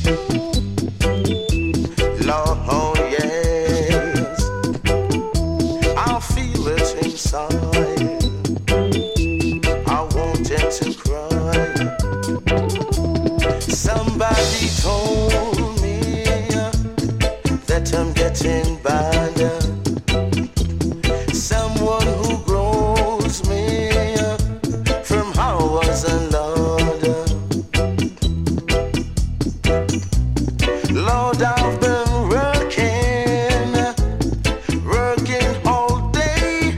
Lord, yes, I feel it inside. I wanted to cry. Somebody told me that I'm getting better. Someone who grows me from how I was a Lord. Lord, I've been working all day.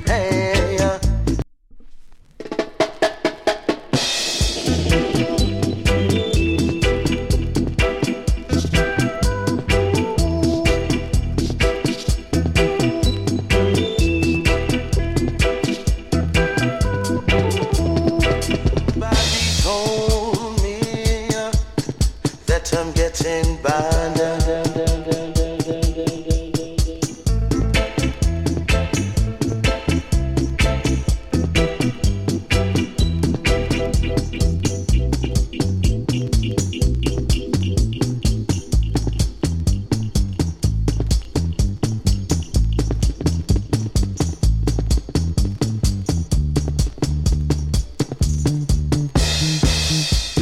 Somebody told me that I'm getting better.